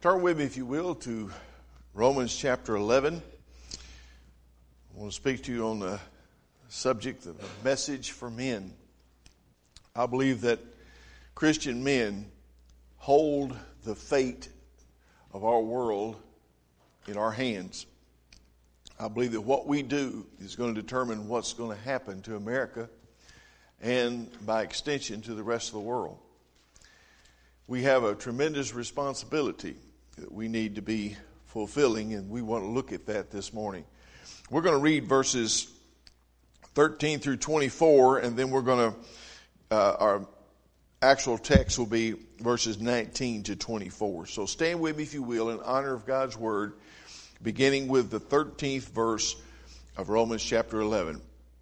Turn with me, if you will, to Romans chapter 11. I want to speak to you on the subject of a message for men. I believe that Christian men hold the fate of our world in our hands. I believe that what we do is going to determine what's going to happen to America and, by extension, to the rest of the world. We have a tremendous responsibility that we need to be fulfilling, and we want to look at that this morning. We're going to read verses 13 through 24, and then we're going to, our actual text will be verses 19 to 24. So stand with me, if you will, in honor of God's word, beginning with the 13th verse of Romans chapter 11.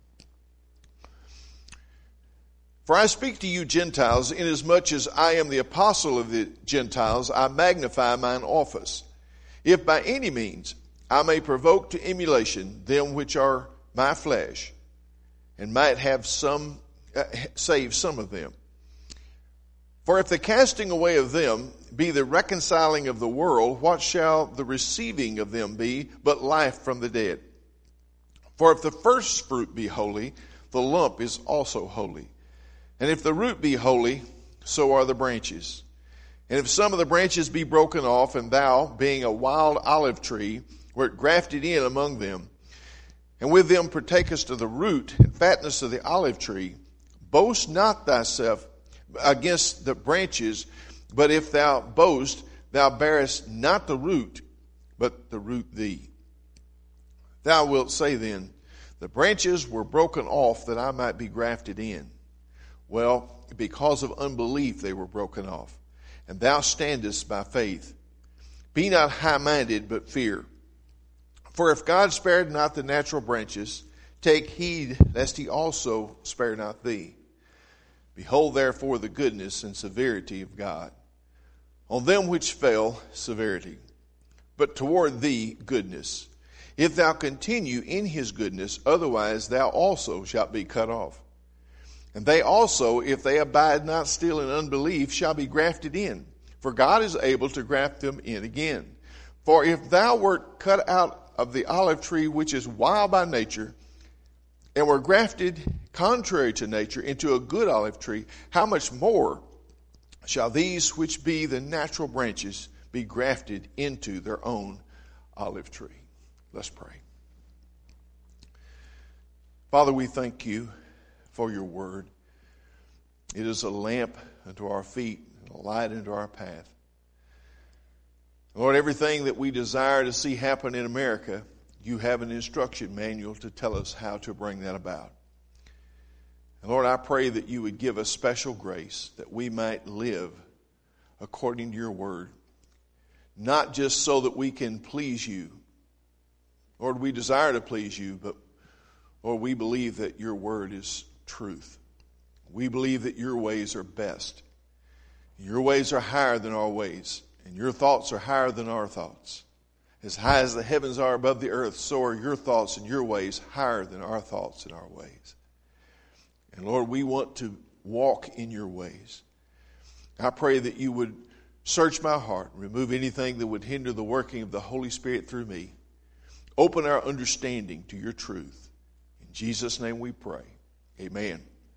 For I speak to you Gentiles, inasmuch as I am the apostle of the Gentiles, I magnify mine office. If by any means I may provoke to emulation them which are my flesh, and might have save some of them. For if the casting away of them be the reconciling of the world, what shall the receiving of them be but life from the dead? For if the first fruit be holy, the lump is also holy. And if the root be holy, so are the branches. And if some of the branches be broken off, and thou, being a wild olive tree, wert grafted in among them, and with them partakest of the root and fatness of the olive tree, boast not thyself against the branches, but if thou boast, thou bearest not the root, but the root thee. Thou wilt say then, the branches were broken off that I might be grafted in. Well, because of unbelief they were broken off, and thou standest by faith. Be not high-minded, but fear. For if God spared not the natural branches, take heed lest he also spare not thee. Behold therefore the goodness and severity of God. On them which fell, severity, but toward thee goodness. If thou continue in his goodness, otherwise thou also shalt be cut off. And they also, if they abide not still in unbelief, shall be grafted in. For God is able to graft them in again. For if thou wert cut out of the olive tree which is wild by nature, and were grafted contrary to nature into a good olive tree, how much more shall these which be the natural branches be grafted into their own olive tree? Let's pray. Father, we thank you for your word. It is a lamp unto our feet and a light unto our path. Lord, everything that we desire to see happen in America, you have an instruction manual to tell us how to bring that about. And Lord, I pray that you would give us special grace that we might live according to your word, not just so that we can please you. Lord, we desire to please you, but Lord, we believe that your word is truth. We believe that your ways are best. Your ways are higher than our ways, and your thoughts are higher than our thoughts. As high as the heavens are above the earth, so are your thoughts and your ways higher than our thoughts and our ways. And Lord, we want to walk in your ways. I pray that you would search my heart, remove anything that would hinder the working of the Holy Spirit through me. Open our understanding to your truth. In Jesus' name we pray. Amen.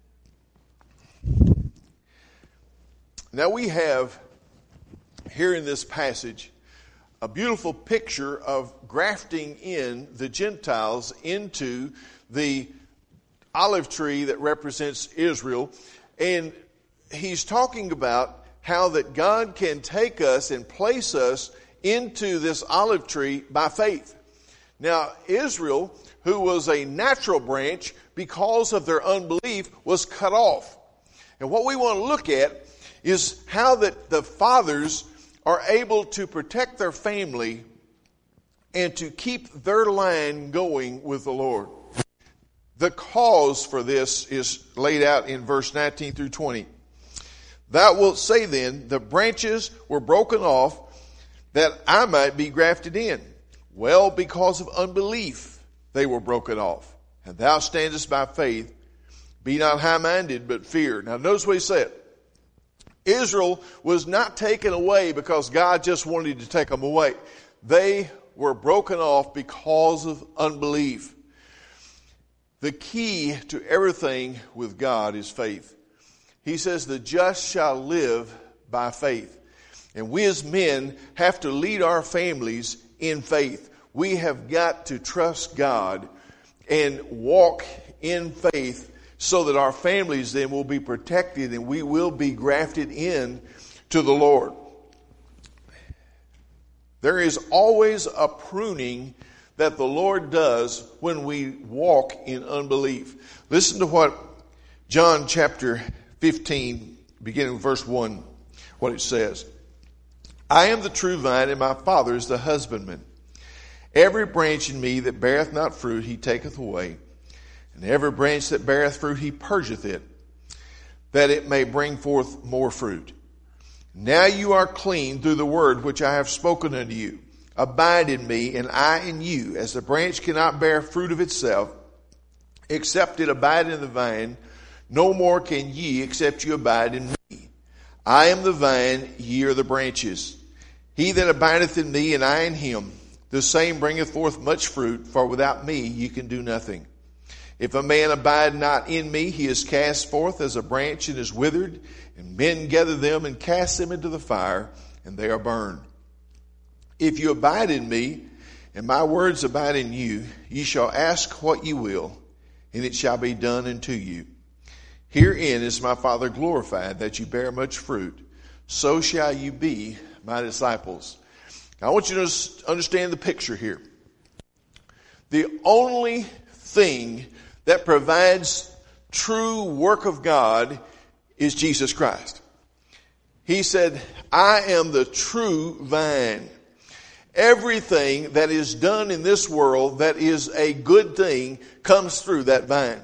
Now we have here in this passage a beautiful picture of grafting in the Gentiles into the olive tree that represents Israel. And he's talking about how that God can take us and place us into this olive tree by faith. Now, Israel, who was a natural branch, because of their unbelief, was cut off. And what we want to look at is how that the fathers are able to protect their family and to keep their line going with the Lord. The cause for this is laid out in verse 19 through 20. Thou wilt say then, the branches were broken off that I might be grafted in. Well, because of unbelief they were broken off. And thou standest by faith. Be not high-minded, but fear. Now notice what he said. Israel was not taken away because God just wanted to take them away. They were broken off because of unbelief. The key to everything with God is faith. He says, the just shall live by faith. And we as men have to lead our families in faith. We have got to trust God and walk in faith so that our families then will be protected and we will be grafted in to the Lord. There is always a pruning that the Lord does when we walk in unbelief. Listen to what John chapter 15, beginning with verse 1, what it says. I am the true vine, and my Father is the husbandman. Every branch in me that beareth not fruit, he taketh away. And every branch that beareth fruit, he purgeth it, that it may bring forth more fruit. Now you are clean through the word which I have spoken unto you. Abide in me, and I in you. As the branch cannot bear fruit of itself, except it abide in the vine, no more can ye, except you abide in me. I am the vine, ye are the branches. He that abideth in me, and I in him, the same bringeth forth much fruit, for without me ye can do nothing. If a man abide not in me, he is cast forth as a branch and is withered, and men gather them and cast them into the fire, and they are burned. If you abide in me, and my words abide in you, ye shall ask what ye will, and it shall be done unto you. Herein is my Father glorified, that you bear much fruit. So shall you be my disciples. Now, I want you to understand the picture here. The only thing that provides true work of God is Jesus Christ. He said, I am the true vine. Everything that is done in this world that is a good thing comes through that vine.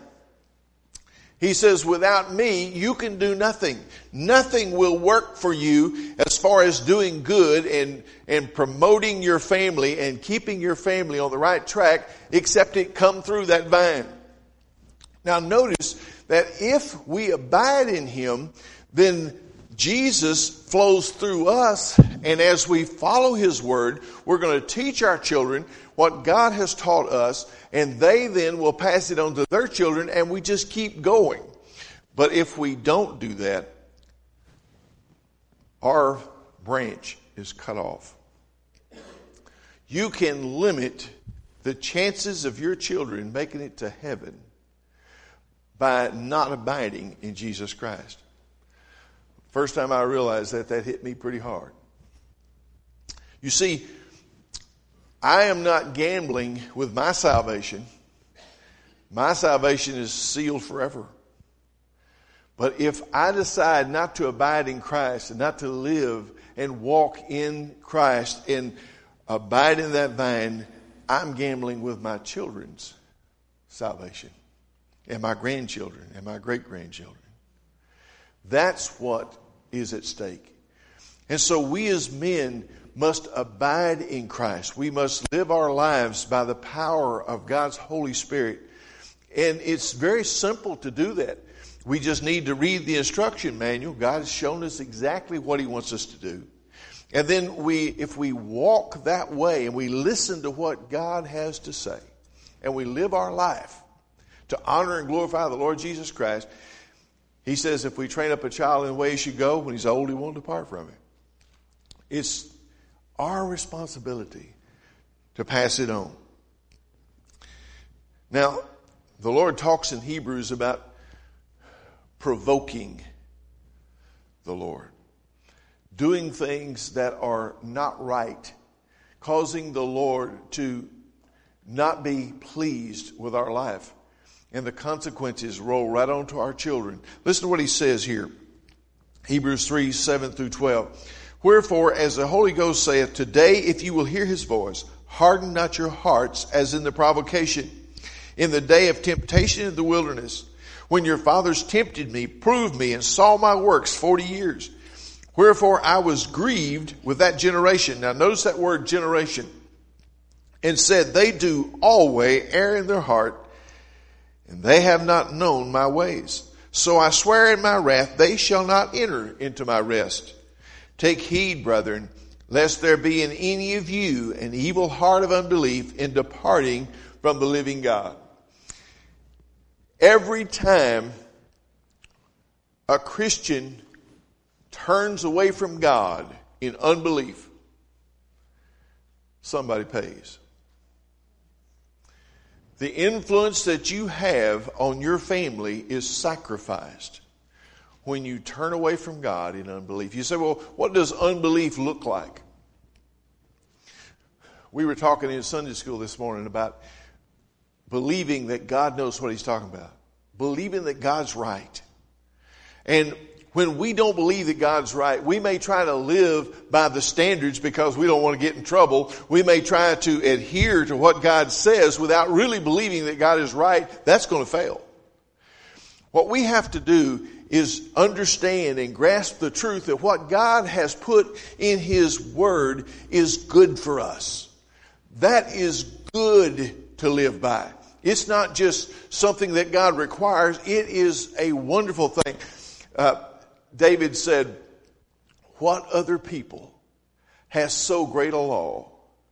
He says, without me, you can do nothing. Nothing will work for you as far as doing good and promoting your family and keeping your family on the right track, except it come through that vine. Now notice that if we abide in him, then Jesus flows through us, and as we follow his word, we're going to teach our children what God has taught us, and they then will pass it on to their children, and we just keep going. But if we don't do that, our branch is cut off. You can limit the chances of your children making it to heaven by not abiding in Jesus Christ. First time I realized that hit me pretty hard. You see, I am not gambling with my salvation. My salvation is sealed forever. But if I decide not to abide in Christ and not to live and walk in Christ and abide in that vine, I'm gambling with my children's salvation and my grandchildren and my great-grandchildren. That's what is at stake. And so we as men must abide in Christ. We must live our lives by the power of God's Holy Spirit. And it's very simple to do that. We just need to read the instruction manual. God has shown us exactly what he wants us to do. And then if we walk that way and we listen to what God has to say and we live our life to honor and glorify the Lord Jesus Christ, he says if we train up a child in the way he should go, when he's old, he won't depart from it. It's our responsibility to pass it on. Now, the Lord talks in Hebrews about provoking the Lord. Doing things that are not right. Causing the Lord to not be pleased with our life. And the consequences roll right onto our children. Listen to what he says here. Hebrews 3, 7 through 12. Wherefore, as the Holy Ghost saith, today if you will hear his voice, harden not your hearts as in the provocation, in the day of temptation in the wilderness, when your fathers tempted me, proved me, and saw my works 40 years. Wherefore I was grieved with that generation. Now notice that word generation. And said, they do always err in their heart, and they have not known my ways. So I swear in my wrath, they shall not enter into my rest. Take heed, brethren, lest there be in any of you an evil heart of unbelief in departing from the living God. Every time a Christian turns away from God in unbelief, somebody pays. The influence that you have on your family is sacrificed when you turn away from God in unbelief. You say, well, what does unbelief look like? We were talking in Sunday school this morning about believing that God knows what He's talking about. Believing that God's right. And when we don't believe that God's right, we may try to live by the standards because we don't want to get in trouble. We may try to adhere to what God says without really believing that God is right. That's going to fail. What we have to do is understand and grasp the truth that what God has put in His Word is good for us. That is good to live by. It's not just something that God requires. It is a wonderful thing. David said, what other people has so great a law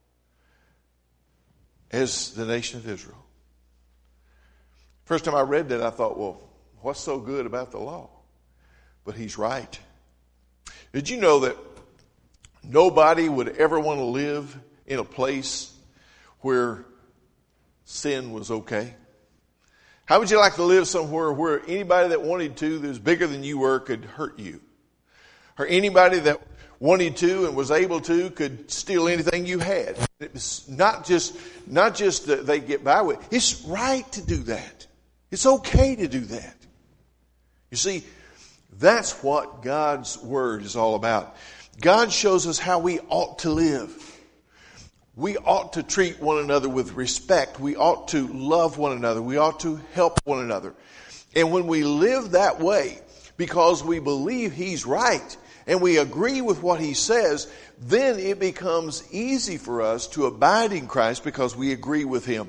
as the nation of Israel? First time I read that, I thought, well, what's so good about the law? But he's right. Did you know that nobody would ever want to live in a place where sin was okay? How would you like to live somewhere where anybody that wanted to, that was bigger than you were, could hurt you? Or anybody that wanted to and was able to could steal anything you had? It's not just that they get by with. It's right to do that. It's okay to do that. You see, that's what God's Word is all about. God shows us how we ought to live. We ought to treat one another with respect. We ought to love one another. We ought to help one another. And when we live that way, because we believe He's right and we agree with what He says, then it becomes easy for us to abide in Christ because we agree with Him.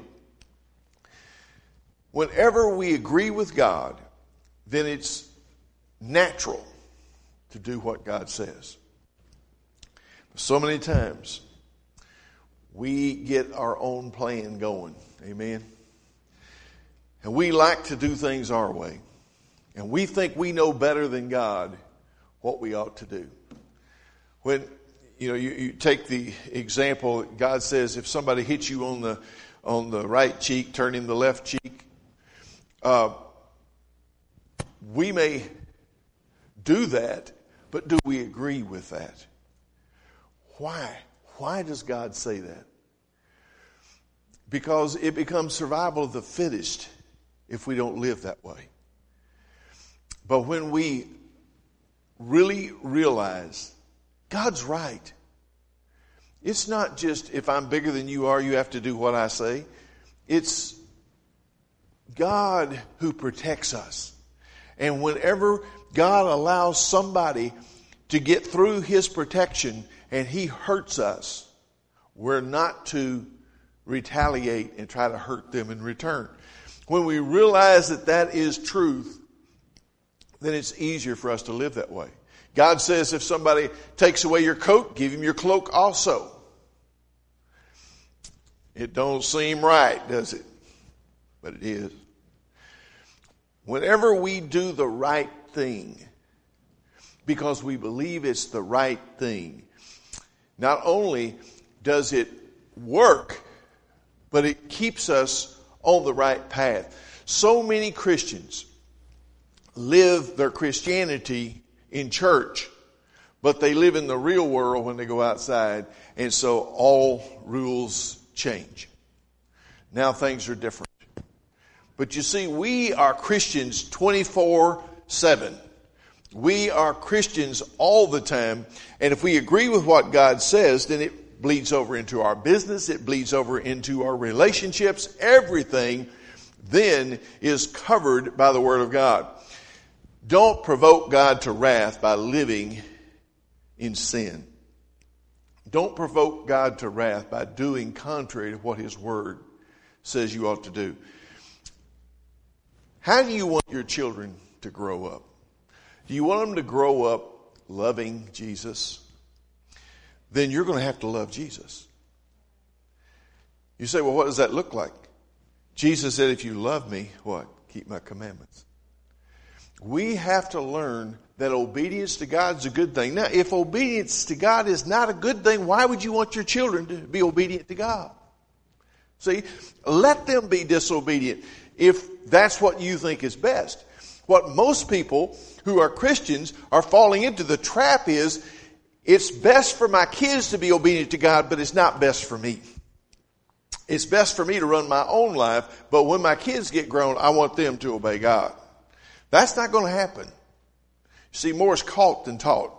Whenever we agree with God, then it's natural to do what God says. So many times, we get our own plan going. Amen. And we like to do things our way. And we think we know better than God what we ought to do. When, you take the example, God says if somebody hits you on the right cheek, turn him the left cheek. We may do that, but do we agree with that? Why? Why does God say that? Because it becomes survival of the fittest if we don't live that way. But when we really realize God's right, it's not just if I'm bigger than you are, you have to do what I say. It's God who protects us. And whenever God allows somebody to get through His protection and He hurts us, we're not to retaliate and try to hurt them in return. When we realize that that is truth, then it's easier for us to live that way. God says if somebody takes away your coat, give him your cloak also. It don't seem right, does it? But it is. Whenever we do the right thing, because we believe it's the right thing, not only does it work, but it keeps us on the right path. So many Christians live their Christianity in church, but they live in the real world when they go outside, and so all rules change. Now things are different. But you see, we are Christians 24/7. We are Christians all the time, and if we agree with what God says, then it bleeds over into our business, it bleeds over into our relationships. Everything then is covered by the Word of God. Don't provoke God to wrath by living in sin. Don't provoke God to wrath by doing contrary to what His Word says you ought to do. How do you want your children to grow up? Do you want them to grow up loving Jesus? Then you're going to have to love Jesus. You say, well, what does that look like? Jesus said, if you love me, what? Keep my commandments. We have to learn that obedience to God is a good thing. Now, if obedience to God is not a good thing, why would you want your children to be obedient to God? See, let them be disobedient if that's what you think is best. What most people who are Christians are falling into the trap is, it's best for my kids to be obedient to God, but it's not best for me. It's best for me to run my own life, but when my kids get grown, I want them to obey God. That's not going to happen. See, more is caught than taught.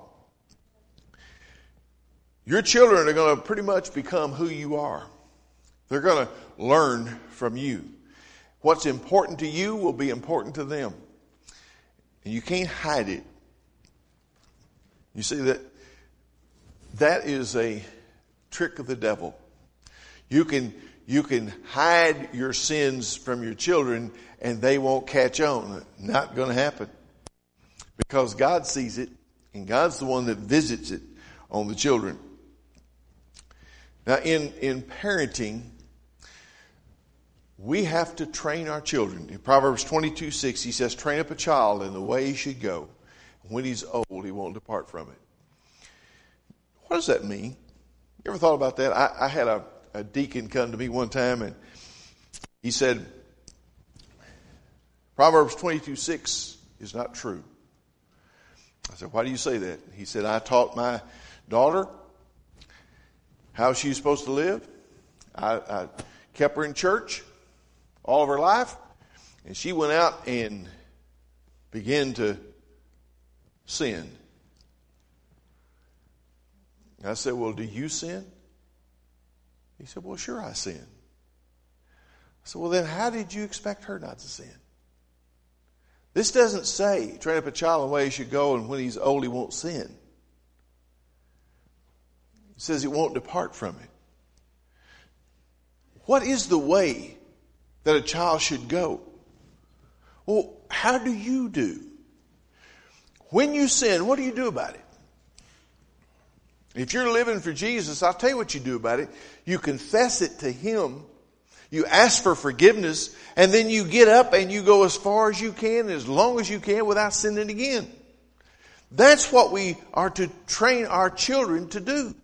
Your children are going to pretty much become who you are. They're going to learn from you. What's important to you will be important to them. And you can't hide it. You see, that is a trick of the devil. You can hide your sins from your children and they won't catch on. Not going to happen. Because God sees it, and God's the one that visits it on the children. Now, in parenting, we have to train our children. In Proverbs 22:6, he says, train up a child in the way he should go. When he's old, he won't depart from it. What does that mean? You ever thought about that? I had a deacon come to me one time, and he said, Proverbs 22:6 is not true. I said, why do you say that? He said, I taught my daughter how she's supposed to live. I kept her in church all of her life, and she went out and began to sin. I said, well, do you sin? He said, well, sure I sin. I said, well, then how did you expect her not to sin? This doesn't say, train up a child in the way he should go, and when he's old, he won't sin. It says he won't depart from it. What is the way that a child should go? Well, how do you do? When you sin, what do you do about it? If you're living for Jesus, I'll tell you what you do about it. You confess it to Him. You ask for forgiveness, and then you get up and you go as far as you can, as long as you can, without sinning again. That's what we are to train our children to do.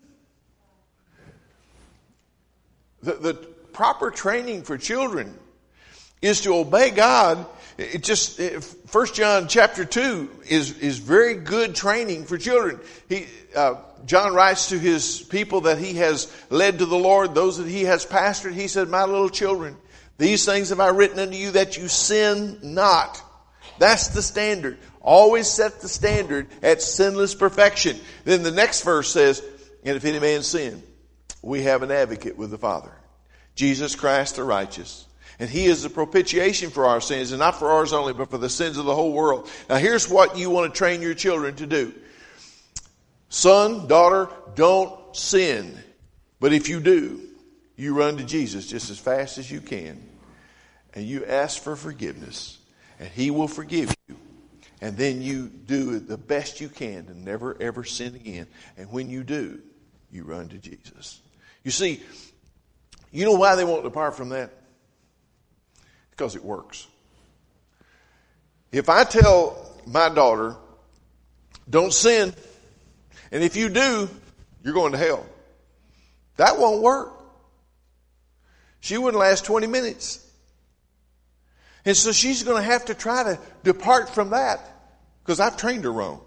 The proper training for children is to obey God. 1 John chapter 2 is very good training for children. John writes to his people that he has led to the Lord, those that he has pastored. He said, my little children, these things have I written unto you that you sin not. That's the standard. Always set the standard at sinless perfection. Then the next verse says, and if any man sin, we have an advocate with the Father, Jesus Christ the righteous. And He is the propitiation for our sins, and not for ours only, but for the sins of the whole world. Now here's what you want to train your children to do. Son, daughter, don't sin. But if you do, you run to Jesus just as fast as you can. And you ask for forgiveness. And He will forgive you. And then you do the best you can to never ever sin again. And when you do, you run to Jesus. You see, you know why they won't depart from that? Because it works. If I tell my daughter, don't sin, and if you do, you're going to hell, that won't work. She wouldn't last 20 minutes. And so she's going to have to try to depart from that because I've trained her wrong.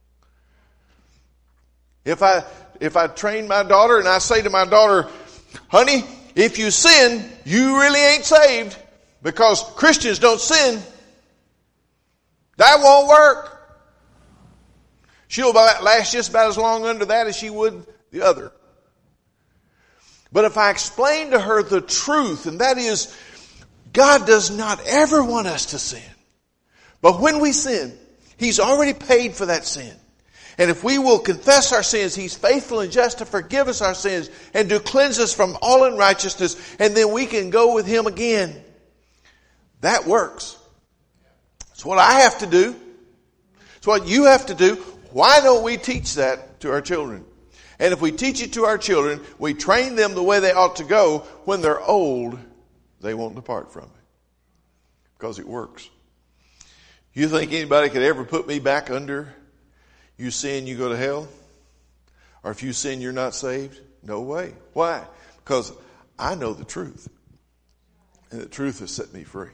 If I train my daughter and I say to my daughter, honey, if you sin, you really ain't saved because Christians don't sin, that won't work. She'll last just about as long under that as she would the other. But if I explain to her the truth, and that is, God does not ever want us to sin. But when we sin, He's already paid for that sin. And if we will confess our sins, He's faithful and just to forgive us our sins and to cleanse us from all unrighteousness, and then we can go with Him again. That works. It's what I have to do. It's what you have to do. Why don't we teach that to our children? And if we teach it to our children, we train them the way they ought to go. When they're old, they won't depart from it. Because it works. You think anybody could ever put me back under, you sin, you go to hell? Or if you sin, you're not saved? No way. Why? Because I know the truth. And the truth has set me free.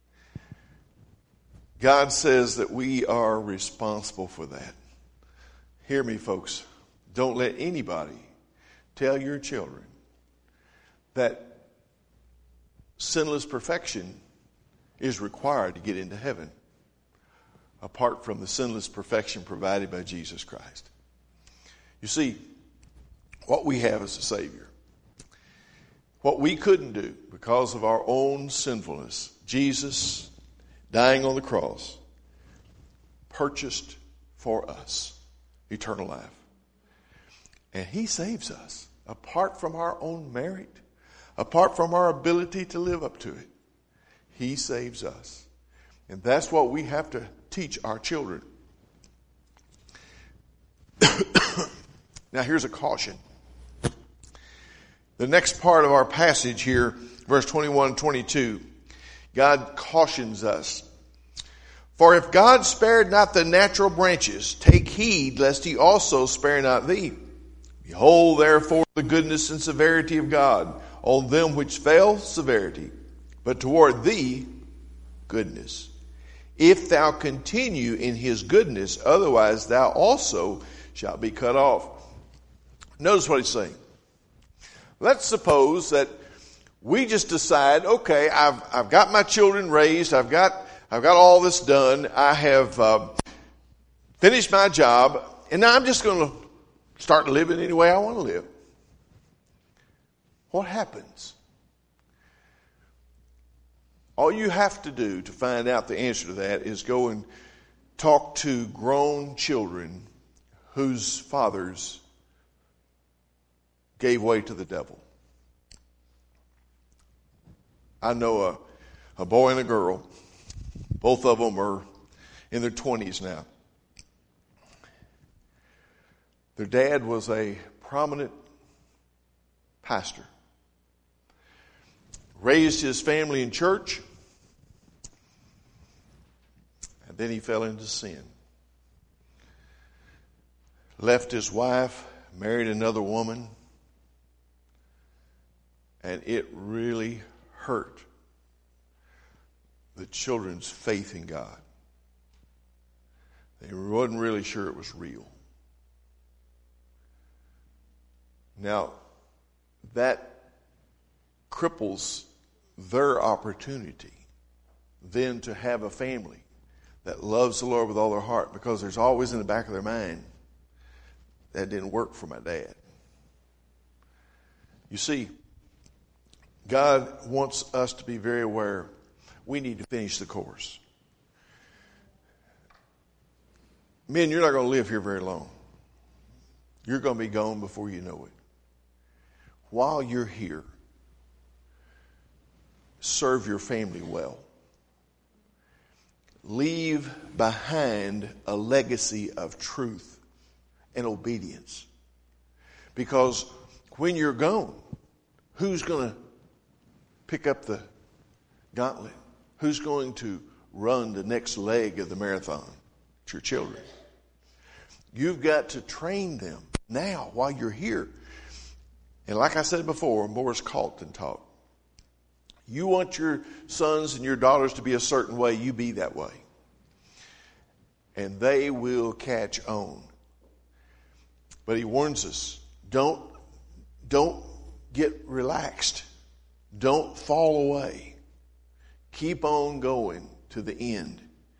God says that we are responsible for that. Hear me, folks. Don't let anybody tell your children that sinless perfection is required to get into heaven, apart from the sinless perfection provided by Jesus Christ. You see, what we have is a Savior. What we couldn't do because of our own sinfulness, Jesus, dying on the cross, purchased for us eternal life. And He saves us apart from our own merit, apart from our ability to live up to it. He saves us. And that's what we have to teach our children. Now here's a caution. The next part of our passage here, verse 21 and 22, God cautions us. For if God spared not the natural branches, take heed lest He also spare not thee. Behold, therefore, the goodness and severity of God. On them which fell, severity, but toward thee, goodness. If thou continue in His goodness, otherwise thou also shalt be cut off. Notice what He's saying. Let's suppose that we just decide, okay, I've got my children raised, I've got all this done, I have finished my job, and now I'm just going to start living any way I want to live. What happens? All you have to do to find out the answer to that is go and talk to grown children whose fathers gave way to the devil. I know a boy and a girl. Both of them are in their 20s now. Their dad was a prominent pastor. Raised his family in church. And then he fell into sin. Left his wife, married another woman. And it really hurt the children's faith in God. They wasn't really sure it was real. Now, that cripples their opportunity then to have a family that loves the Lord with all their heart, because there's always in the back of their mind, that didn't work for my dad. You see, God wants us to be very aware we need to finish the course. Men, you're not going to live here very long. You're going to be gone before you know it. While you're here, serve your family well. Leave behind a legacy of truth and obedience. Because when you're gone, who's going to pick up the gauntlet? Who's going to run the next leg of the marathon? It's your children. You've got to train them now while you're here. And like I said before, more is caught than taught. You want your sons and your daughters to be a certain way, you be that way. And they will catch on. But he warns us, don't get relaxed. Don't fall away. Keep on going to the end.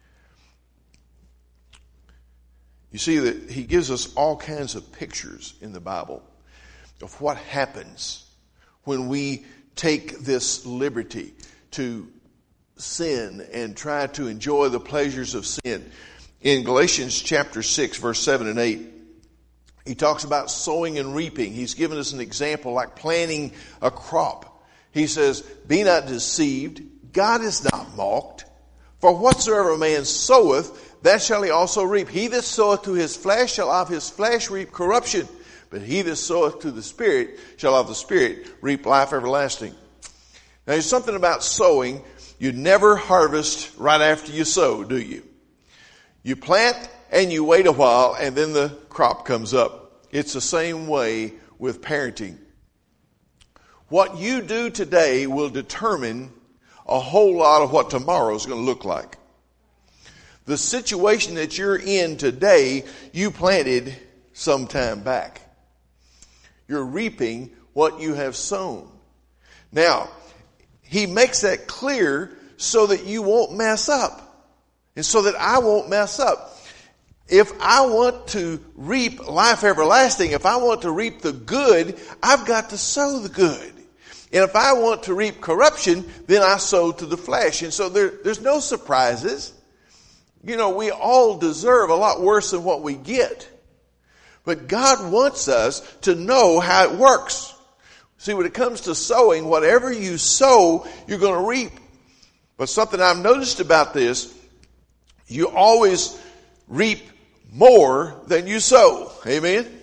You see that he gives us all kinds of pictures in the Bible of what happens when we take this liberty to sin and try to enjoy the pleasures of sin. In Galatians chapter 6, verse 7 and 8, he talks about sowing and reaping. He's given us an example like planting a crop. He says, be not deceived. God is not mocked. For whatsoever a man soweth, that shall he also reap. He that soweth to his flesh shall of his flesh reap corruption. But he that soweth to the Spirit shall of the Spirit reap life everlasting. Now there's something about sowing. You never harvest right after you sow, do you? You plant and you wait a while and then the crop comes up. It's the same way with parenting. What you do today will determine a whole lot of what tomorrow is going to look like. The situation that you're in today, you planted some time back. You're reaping what you have sown. Now, he makes that clear so that you won't mess up. And so that I won't mess up. If I want to reap life everlasting, if I want to reap the good, I've got to sow the good. And if I want to reap corruption, then I sow to the flesh. And so there's no surprises. You know, we all deserve a lot worse than what we get. But God wants us to know how it works. See, when it comes to sowing, whatever you sow, you're going to reap. But something I've noticed about this, you always reap more than you sow. Amen?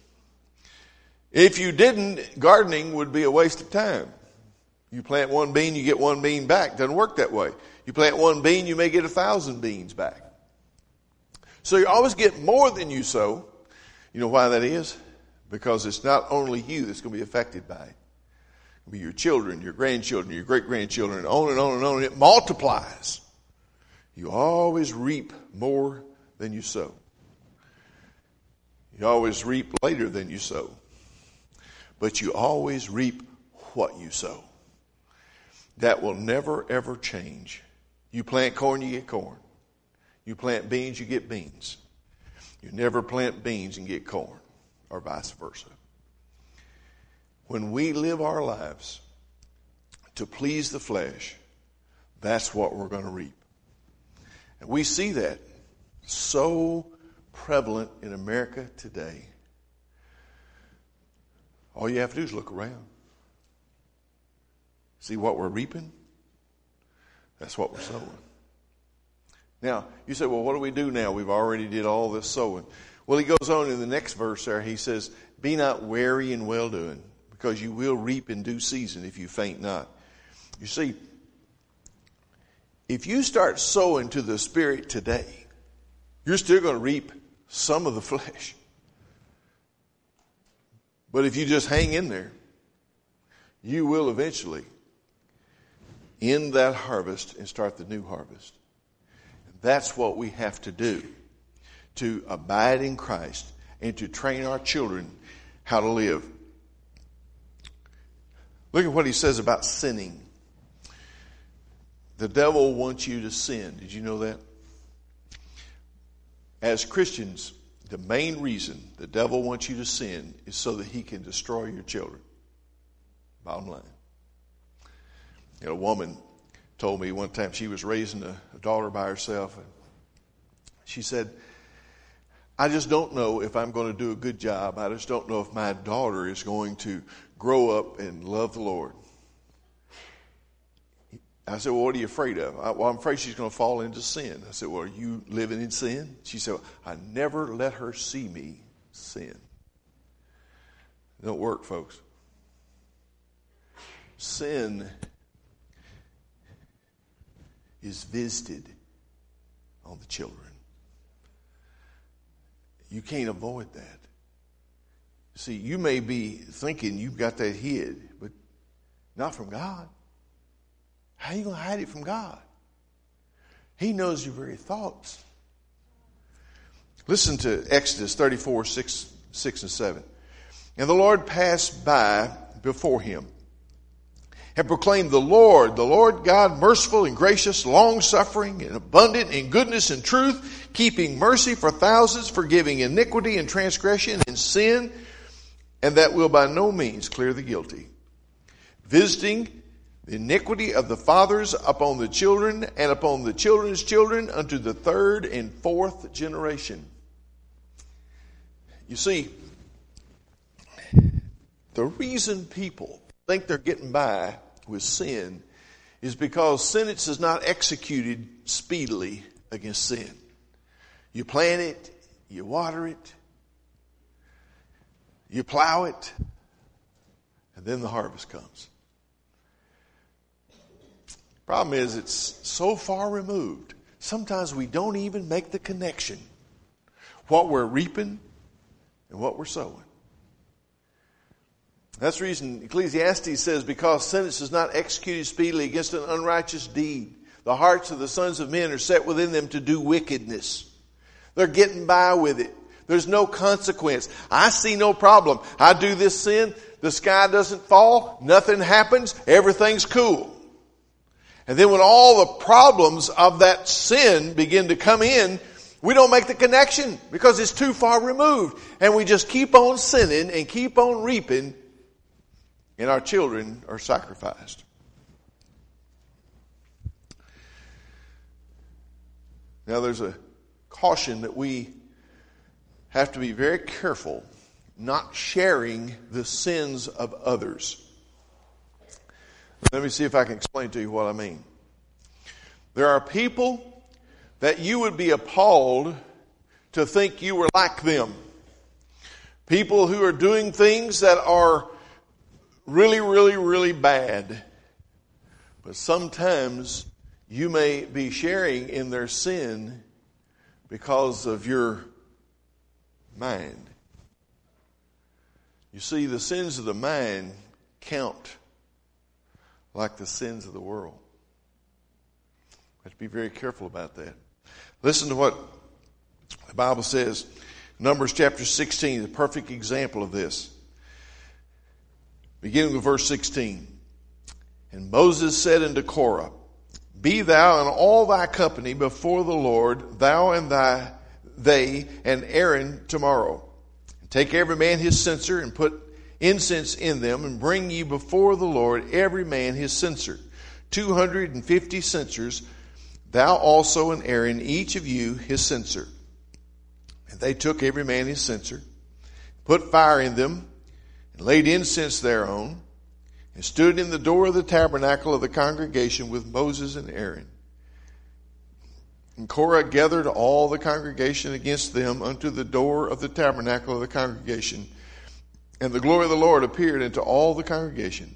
If you didn't, gardening would be a waste of time. You plant one bean, you get one bean back. Doesn't work that way. You plant one bean, you may get 1,000 beans back. So you always get more than you sow. You know why that is? Because it's not only you that's going to be affected by it. It'll be your children, your grandchildren, your great-grandchildren, and on and on and on. And it multiplies. You always reap more than you sow. You always reap later than you sow. But you always reap what you sow. That will never, ever change. You plant corn, you get corn. You plant beans, you get beans. You never plant beans and get corn, or vice versa. When we live our lives to please the flesh, that's what we're going to reap. And we see that so prevalent in America today. All you have to do is look around. See what we're reaping? That's what we're sowing. Now, you say, well, what do we do now? We've already did all this sowing. Well, he goes on in the next verse there. He says, be not weary in well-doing, because you will reap in due season if you faint not. You see, if you start sowing to the Spirit today, you're still going to reap some of the flesh. But if you just hang in there, you will eventually end that harvest and start the new harvest. That's what we have to do to abide in Christ and to train our children how to live. Look at what he says about sinning. The devil wants you to sin. Did you know that? As Christians, the main reason the devil wants you to sin is so that he can destroy your children. Bottom line. You know, a woman told me one time she was raising a daughter by herself. And she said, I just don't know if I'm going to do a good job. I just don't know if my daughter is going to grow up and love the Lord. I said, well, what are you afraid of? Well, I'm afraid she's going to fall into sin. I said, well, are you living in sin? She said, well, I never let her see me sin. It don't work, folks. Sin is visited on the children. You can't avoid that. See, you may be thinking you've got that hid, but not from God. How are you going to hide it from God? He knows your very thoughts. Listen to Exodus 34, 6 and 7. And the Lord passed by before him and proclaimed, the Lord God, merciful and gracious, long-suffering and abundant in goodness and truth, keeping mercy for thousands, forgiving iniquity and transgression and sin, and that will by no means clear the guilty, visiting the iniquity of the fathers upon the children and upon the children's children unto the third and fourth generation. You see, the reason people think they're getting by with sin is because sentence is not executed speedily against sin. You plant it, you water it, you plow it, and then the harvest comes. Problem is, it's so far removed. Sometimes we don't even make the connection. What we're reaping and what we're sowing. That's the reason Ecclesiastes says, because sentence is not executed speedily against an unrighteous deed, the hearts of the sons of men are set within them to do wickedness. They're getting by with it. There's no consequence. I see no problem. I do this sin, the sky doesn't fall, nothing happens, everything's cool. And then when all the problems of that sin begin to come in, we don't make the connection because it's too far removed. And we just keep on sinning and keep on reaping, and our children are sacrificed. Now there's a caution that we have to be very careful not sharing the sins of others. Let me see if I can explain to you what I mean. There are people that you would be appalled to think you were like them. People who are doing things that are really, really, really bad. But sometimes you may be sharing in their sin because of your mind. You see, the sins of the mind count like the sins of the world. We have to be very careful about that. Listen to what the Bible says. Numbers chapter 16, the perfect example of this. Beginning with verse 16. And Moses said unto Korah, Be thou and all thy company before the Lord, thou and they and Aaron tomorrow. And take every man his censer and put incense in them, and bring ye before the Lord every man his censer, 250 censers, thou also and Aaron, each of you his censer. And they took every man his censer, put fire in them, and laid incense thereon, and stood in the door of the tabernacle of the congregation with Moses and Aaron. And Korah gathered all the congregation against them unto the door of the tabernacle of the congregation. And the glory of the Lord appeared unto all the congregation.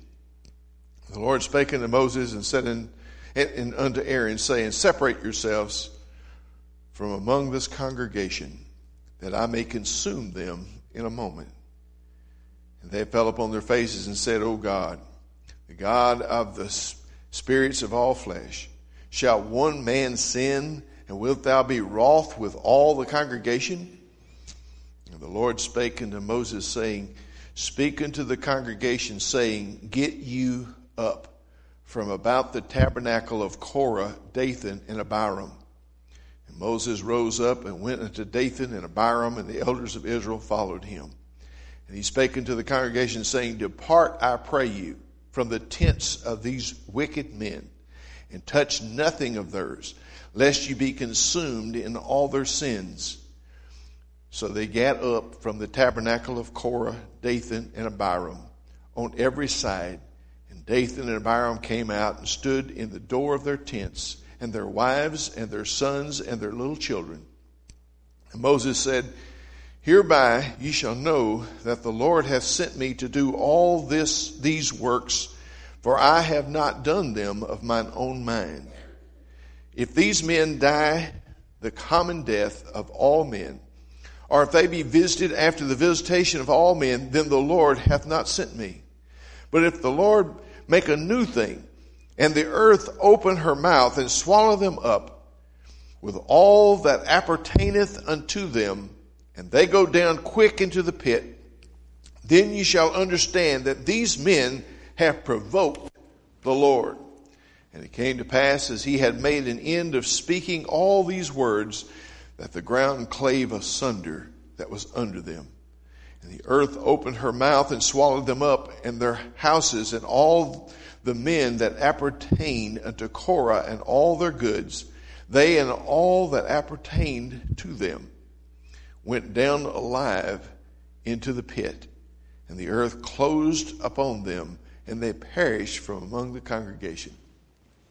The Lord spake unto Moses and said unto Aaron, saying, Separate yourselves from among this congregation, that I may consume them in a moment. And they fell upon their faces and said, O God, the God of the spirits of all flesh, shall one man sin, and wilt thou be wroth with all the congregation? And the Lord spake unto Moses, saying, Speak unto the congregation, saying, Get you up from about the tabernacle of Korah, Dathan, and Abiram. And Moses rose up and went unto Dathan and Abiram, and the elders of Israel followed him. And he spake unto the congregation, saying, Depart, I pray you, from the tents of these wicked men, and touch nothing of theirs, lest you be consumed in all their sins. So they gat up from the tabernacle of Korah, Dathan, and Abiram on every side. And Dathan and Abiram came out and stood in the door of their tents, and their wives and their sons and their little children. And Moses said, Hereby ye shall know that the Lord hath sent me to do all these works, for I have not done them of mine own mind. If these men die the common death of all men, or if they be visited after the visitation of all men, then the Lord hath not sent me. But if the Lord make a new thing, and the earth open her mouth and swallow them up, with all that appertaineth unto them, and they go down quick into the pit, then ye shall understand that these men have provoked the Lord. And it came to pass, as he had made an end of speaking all these words, that the ground clave asunder that was under them. And the earth opened her mouth and swallowed them up, and their houses, and all the men that appertained unto Korah, and all their goods, they and all that appertained to them, went down alive into the pit. And the earth closed upon them, and they perished from among the congregation.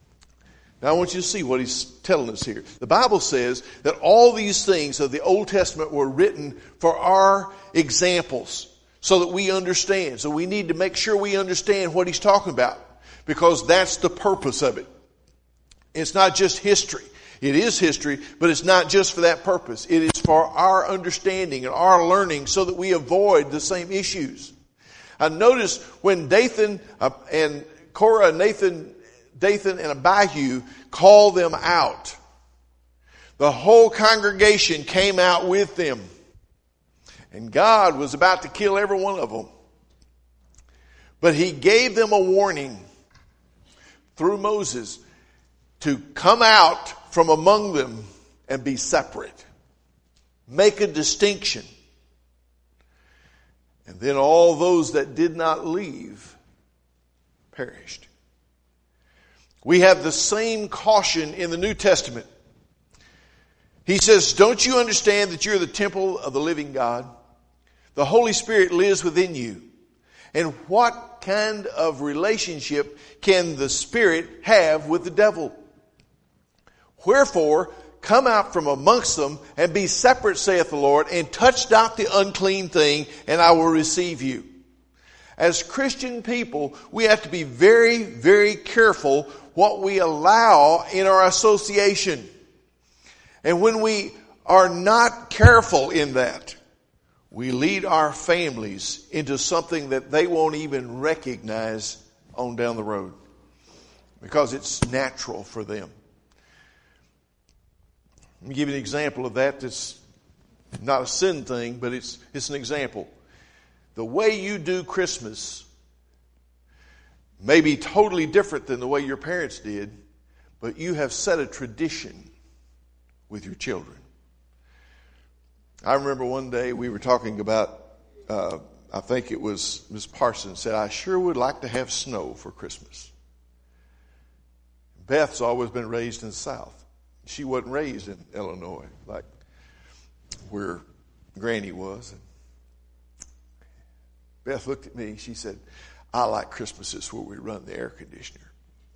Now I want you to see what he's telling us here. The Bible says that all these things of the Old Testament were written for our examples so that we understand. So we need to make sure we understand what he's talking about, because that's the purpose of it. It's not just history. It is history, but it's not just for that purpose. It is for our understanding and our learning so that we avoid the same issues. I noticed when Dathan and Korah, Dathan and Abihu called them out, the whole congregation came out with them. And God was about to kill every one of them. But he gave them a warning through Moses to come out from among them and be separate. Make a distinction. And then all those that did not leave perished. We have the same caution in the New Testament. He says, don't you understand that you're the temple of the living God? The Holy Spirit lives within you. And what kind of relationship can the Spirit have with the devil? Wherefore, come out from amongst them and be separate, saith the Lord, and touch not the unclean thing, and I will receive you. As Christian people, we have to be very, very careful what we allow in our association. And when we are not careful in that, we lead our families into something that they won't even recognize on down the road, because it's natural for them. Let me give you an example of that. That's not a sin thing, but it's an example. The way you do Christmas may be totally different than the way your parents did, but you have set a tradition with your children. I remember one day we were talking about, I think it was Ms. Parsons said, I sure would like to have snow for Christmas. Beth's always been raised in the South. She wasn't raised in Illinois like where Granny was. And Beth looked at me. She said, I like Christmases where we run the air conditioner.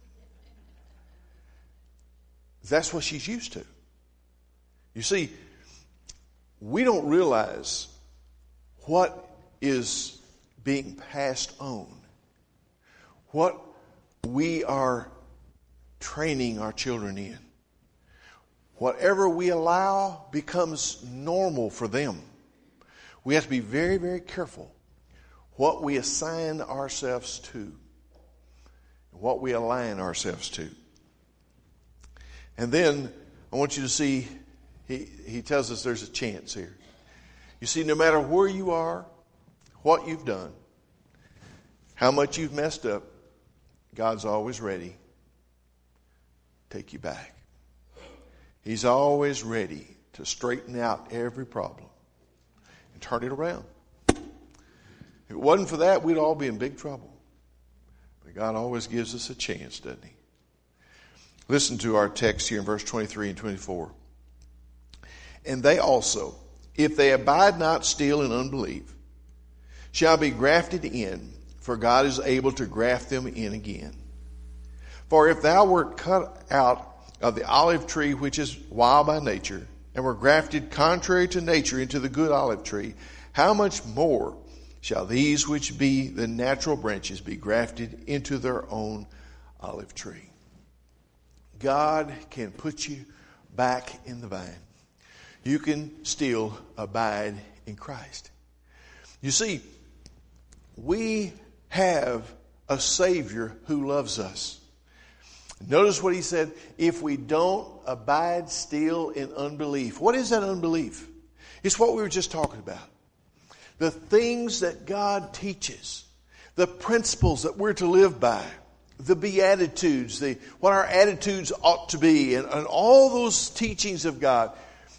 That's what she's used to. You see, we don't realize what is being passed on, what we are training our children in. Whatever we allow becomes normal for them. We have to be very, very careful what we assign ourselves to, what we align ourselves to. And then I want you to see, he tells us there's a chance here. You see, no matter where you are, what you've done, how much you've messed up, God's always ready to take you back. He's always ready to straighten out every problem and turn it around. If it wasn't for that, we'd all be in big trouble. But God always gives us a chance, doesn't he? Listen to our text here in verse 23 and 24. And they also, if they abide not still in unbelief, shall be grafted in, for God is able to graft them in again. For if thou wert cut out of the olive tree which is wild by nature, and were grafted contrary to nature into the good olive tree, how much more shall these which be the natural branches be grafted into their own olive tree? God can put you back in the vine. You can still abide in Christ. You see, we have a Savior who loves us. Notice what he said, if we don't abide still in unbelief. What is that unbelief? It's what we were just talking about. The things that God teaches, the principles that we're to live by, the Beatitudes, what our attitudes ought to be, and all those teachings of God.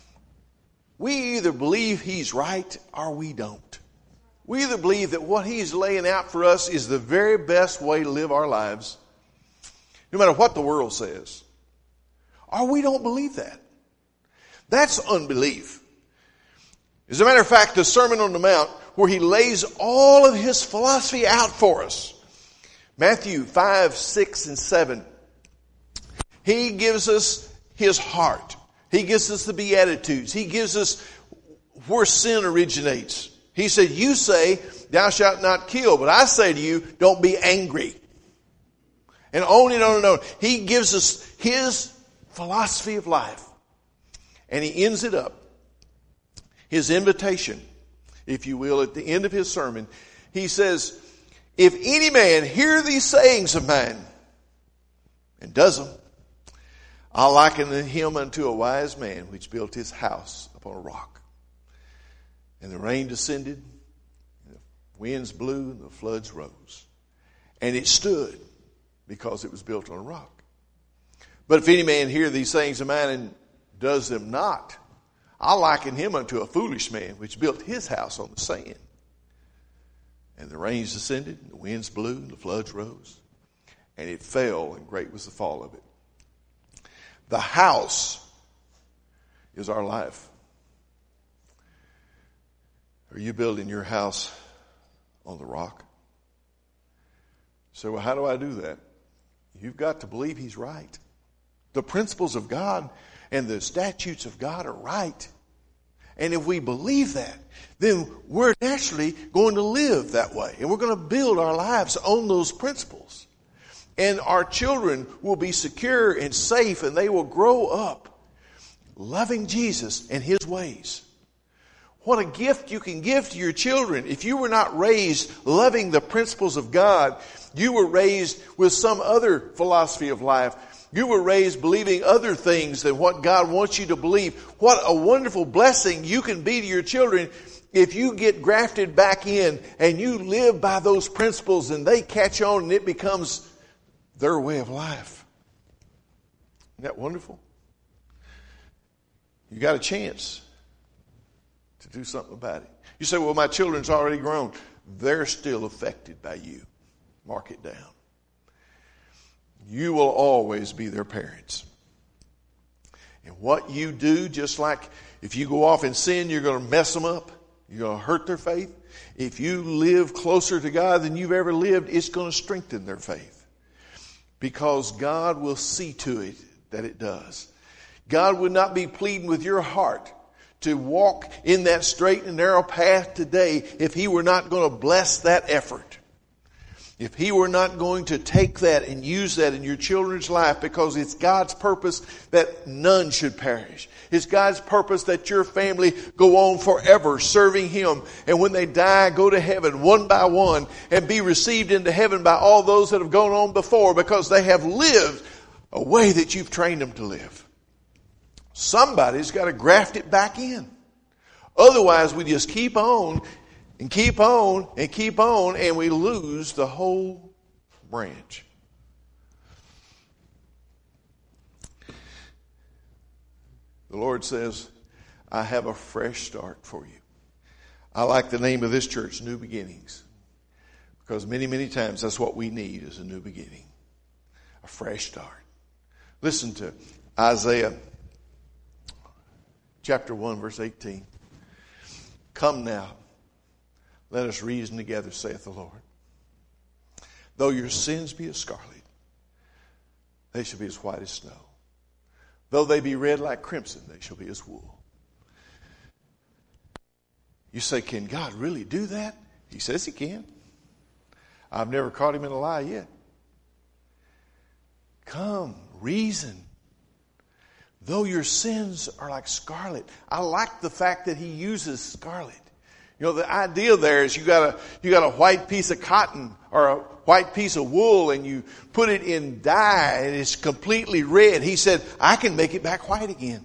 We either believe he's right or we don't. We either believe that what he's laying out for us is the very best way to live our lives, no matter what the world says, or we don't believe that. That's unbelief. As a matter of fact, the Sermon on the Mount, where he lays all of his philosophy out for us, Matthew 5, 6, and 7, He gives us His heart. He gives us the Beatitudes. He gives us where sin originates. He said, you say, thou shalt not kill, but I say to you, don't be angry. And on and on and on. He gives us His philosophy of life. And He ends it up. His invitation, if you will, at the end of His sermon, He says, if any man hear these sayings of mine and does them, I'll liken him unto a wise man which built his house upon a rock. And the rain descended, and the winds blew, and the floods rose. And it stood because it was built on a rock. But if any man hear these sayings of mine and does them not, I'll liken him unto a foolish man which built his house on the sand. And the rains descended, and the winds blew, and the floods rose. And it fell, and great was the fall of it. The house is our life. Are you building your house on the rock? So how do I do that? You've got to believe He's right. The principles of God and the statutes of God are right. And if we believe that, then we're naturally going to live that way. And we're going to build our lives on those principles. And our children will be secure and safe, and they will grow up loving Jesus and His ways. What a gift you can give to your children. If you were not raised loving the principles of God, you were raised with some other philosophy of life. You were raised believing other things than what God wants you to believe. What a wonderful blessing you can be to your children if you get grafted back in and you live by those principles and they catch on and it becomes their way of life. Isn't that wonderful? You got a chance to do something about it. You say, well, my children's already grown. They're still affected by you. Mark it down. You will always be their parents. And what you do, just like if you go off and sin, you're going to mess them up. You're going to hurt their faith. If you live closer to God than you've ever lived, it's going to strengthen their faith. Because God will see to it that it does. God would not be pleading with your heart to walk in that straight and narrow path today if He were not going to bless that effort. If He were not going to take that and use that in your children's life, because it's God's purpose that none should perish. It's God's purpose that your family go on forever serving Him. And when they die, go to heaven one by one and be received into heaven by all those that have gone on before, because they have lived a way that you've trained them to live. Somebody's got to graft it back in. Otherwise, we just keep on and keep on and keep on, and we lose the whole branch. The Lord says, I have a fresh start for you. I like the name of this church, New Beginnings, because many, many times that's what we need is a new beginning, a fresh start. Listen to Isaiah chapter 1, verse 18. Come now, let us reason together, saith the Lord. Though your sins be as scarlet, they shall be as white as snow. Though they be red like crimson, they shall be as wool. You say, can God really do that? He says He can. I've never caught Him in a lie yet. Come, reason. Though your sins are like scarlet. I like the fact that He uses scarlet. You know, the idea there is you got a white piece of cotton or a white piece of wool, and you put it in dye and it's completely red. He said, I can make it back white again.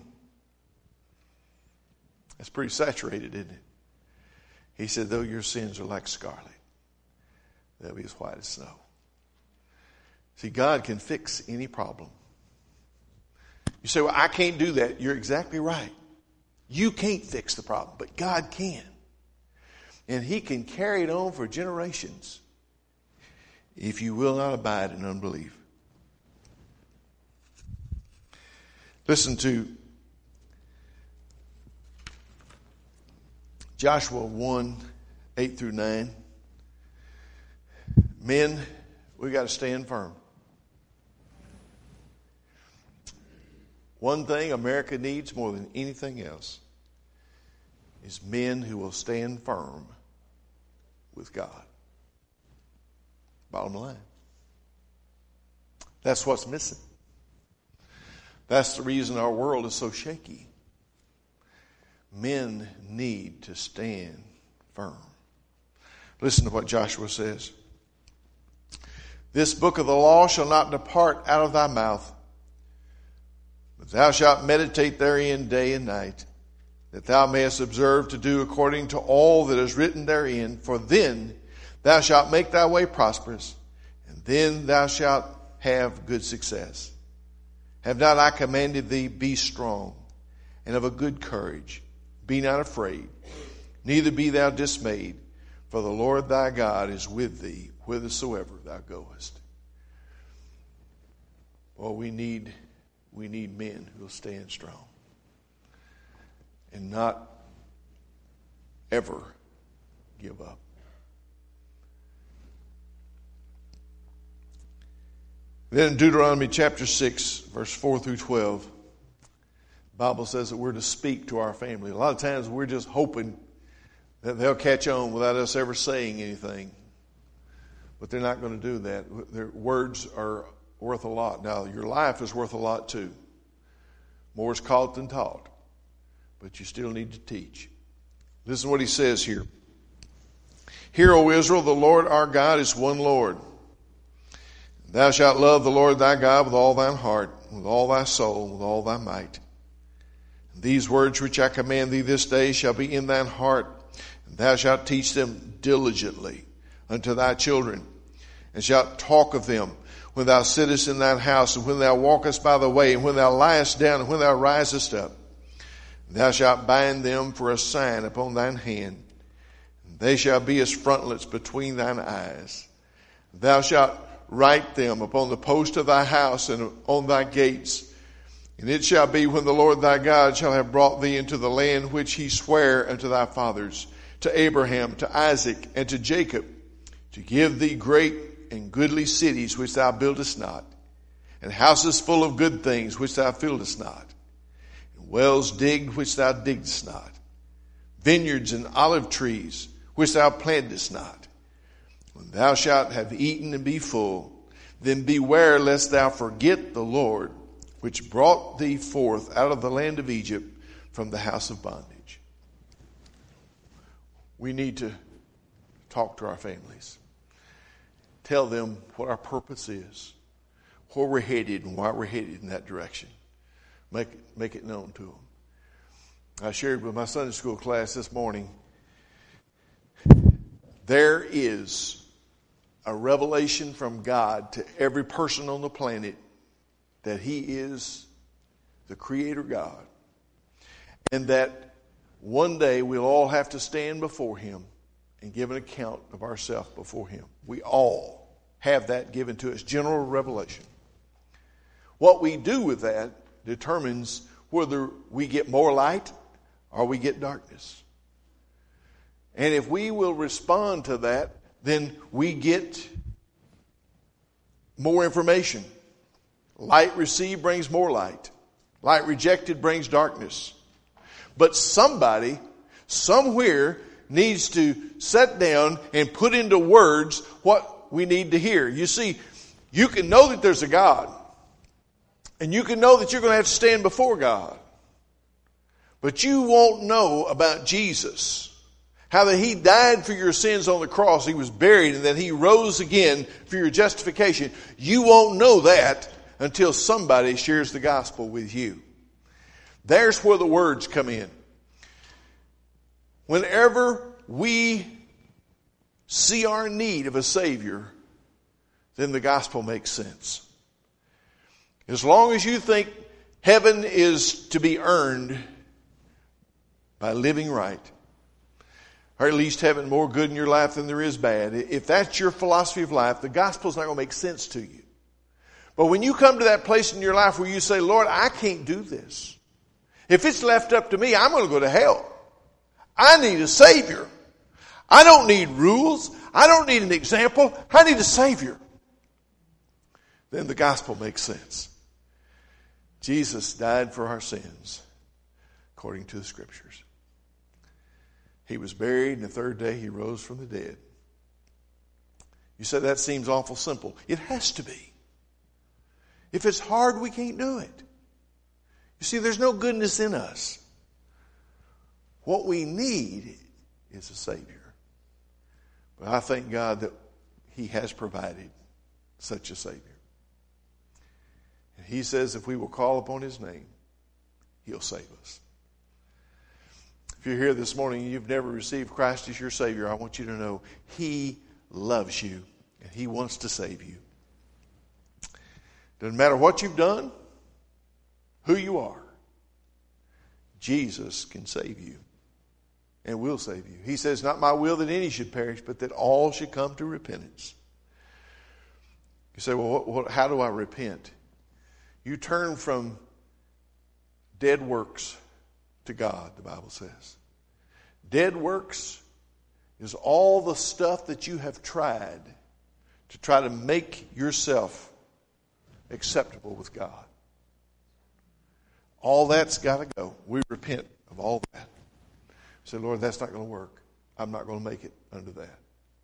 That's pretty saturated, isn't it? He said, though your sins are like scarlet, they'll be as white as snow. See, God can fix any problem. You say, well, I can't do that. You're exactly right. You can't fix the problem, but God can. And He can carry it on for generations if you will not abide in unbelief. Listen to Joshua 1, 8 through 9. Men, we got to stand firm. One thing America needs more than anything else is men who will stand firm with God. Bottom line. That's what's missing. That's the reason our world is so shaky. Men need to stand firm. Listen to what Joshua says. This book of the law shall not depart out of thy mouth, but thou shalt meditate therein day and night, that thou mayest observe to do according to all that is written therein. For then thou shalt make thy way prosperous, and then thou shalt have good success. Have not I commanded thee, be strong, and of a good courage? Be not afraid, neither be thou dismayed, for the Lord thy God is with thee whithersoever thou goest. Well, we need men who will stand strong and not ever give up. Then in Deuteronomy chapter 6, verse 4 through 12, the Bible says that we're to speak to our family. A lot of times we're just hoping that they'll catch on without us ever saying anything. But they're not going to do that. Their words are worth a lot. Now, your life is worth a lot too. More is caught than taught. But you still need to teach. Listen to what he says here. Hear, O Israel, the Lord our God is one Lord. Thou shalt love the Lord thy God with all thine heart, with all thy soul, with all thy might. And these words which I command thee this day shall be in thine heart, and thou shalt teach them diligently unto thy children, and shalt talk of them when thou sittest in thine house, and when thou walkest by the way, and when thou liest down, and when thou risest up. Thou shalt bind them for a sign upon thine hand, and they shall be as frontlets between thine eyes. Thou shalt write them upon the post of thy house and on thy gates. And it shall be when the Lord thy God shall have brought thee into the land which he sware unto thy fathers, to Abraham, to Isaac, and to Jacob, to give thee great and goodly cities which thou buildest not, and houses full of good things which thou fillest not, and wells digged which thou diggedst not, vineyards and olive trees which thou plantedst not. When thou shalt have eaten and be full, then beware lest thou forget the Lord, which brought thee forth out of the land of Egypt from the house of bondage. We need to talk to our families. Tell them what our purpose is, where we're headed and why we're headed in that direction. Make it known to them. I shared with my Sunday school class this morning, there is a revelation from God to every person on the planet that he is the Creator God. And that one day we'll all have to stand before him and give an account of ourselves before him. We all have that given to us, general revelation. What we do with that determines whether we get more light or we get darkness. And if we will respond to that, then we get more information. Light received brings more light. Light rejected brings darkness. But somebody, somewhere, needs to sit down and put into words what we need to hear. You see, you can know that there's a God. And you can know that you're going to have to stand before God. But you won't know about Jesus. How that he died for your sins on the cross, he was buried, and that he rose again for your justification. You won't know that until somebody shares the gospel with you. There's where the words come in. Whenever we see our need of a Savior, then the gospel makes sense. As long as you think heaven is to be earned by living right, or at least having more good in your life than there is bad. If that's your philosophy of life, the gospel's not going to make sense to you. But when you come to that place in your life where you say, Lord, I can't do this. If it's left up to me, I'm going to go to hell. I need a Savior. I don't need rules. I don't need an example. I need a Savior. Then the gospel makes sense. Jesus died for our sins, according to the Scriptures. He was buried, and the third day he rose from the dead. You say that seems awful simple. It has to be. If it's hard, we can't do it. You see, there's no goodness in us. What we need is a Savior. But I thank God that He has provided such a Savior. And He says if we will call upon His name, He'll save us. If you're here this morning and you've never received Christ as your Savior, I want you to know He loves you and He wants to save you. Doesn't matter what you've done, who you are, Jesus can save you and will save you. He says, not my will that any should perish, but that all should come to repentance. You say, well, how do I repent? You turn from dead works to God, the Bible says. Dead works is all the stuff that you have tried to try to make yourself acceptable with God. All that's got to go. We repent of all that. Say, Lord, that's not going to work. I'm not going to make it under that.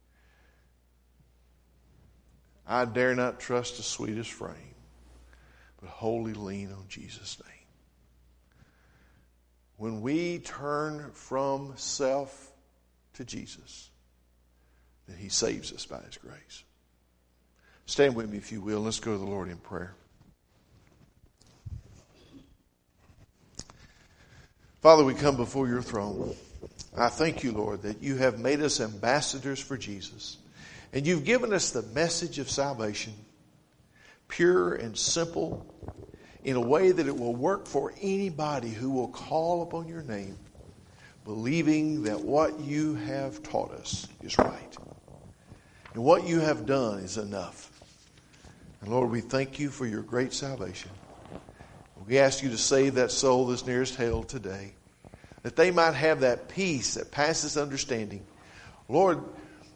I dare not trust the sweetest frame, but wholly lean on Jesus' name. When we turn from self to Jesus, then He saves us by His grace. Stand with me if you will. Let's go to the Lord in prayer. Father, we come before your throne. I thank you, Lord, that you have made us ambassadors for Jesus. And you've given us the message of salvation, pure and simple, in a way that it will work for anybody who will call upon your name, believing that what you have taught us is right. And what you have done is enough. And Lord, we thank you for your great salvation. We ask you to save that soul that's nearest hell today, that they might have that peace that passes understanding. Lord,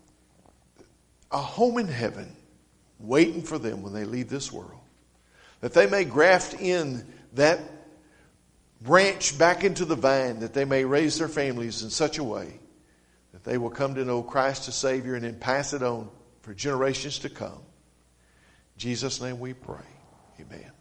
a home in heaven waiting for them when they leave this world, that they may graft in that branch back into the vine, that they may raise their families in such a way that they will come to know Christ as Savior and then pass it on for generations to come. In Jesus' name we pray. Amen.